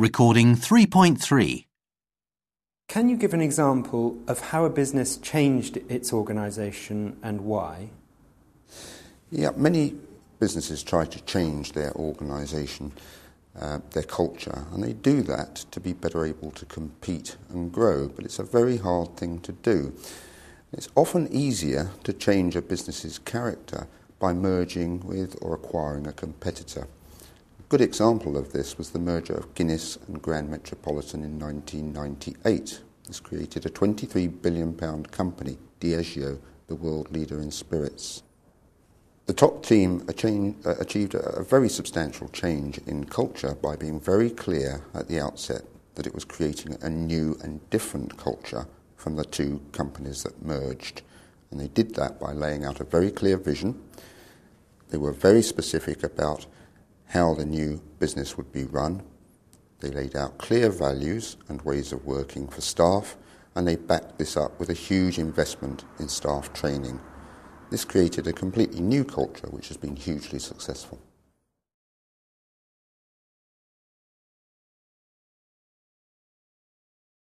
Recording 3.3. Can you give an example of how a business changed its organisation and why? Yeah, many businesses try to change their organisation, their culture, and they do that to be better able to compete and grow, but it's a very hard thing to do. It's often easier to change a business's character by merging with or acquiring a competitor. A good example of this was the merger of Guinness and Grand Metropolitan in 1998. This created a £23 billion company, Diageo, the world leader in spirits. The top team achieved a very substantial change in culture by being very clear at the outset that it was creating a new and different culture from the two companies that merged. And they did that by laying out a very clear vision. They were very specific about how the new business would be run. They laid out clear values and ways of working for staff, and they backed this up with a huge investment in staff training. This created a completely new culture which has been hugely successful.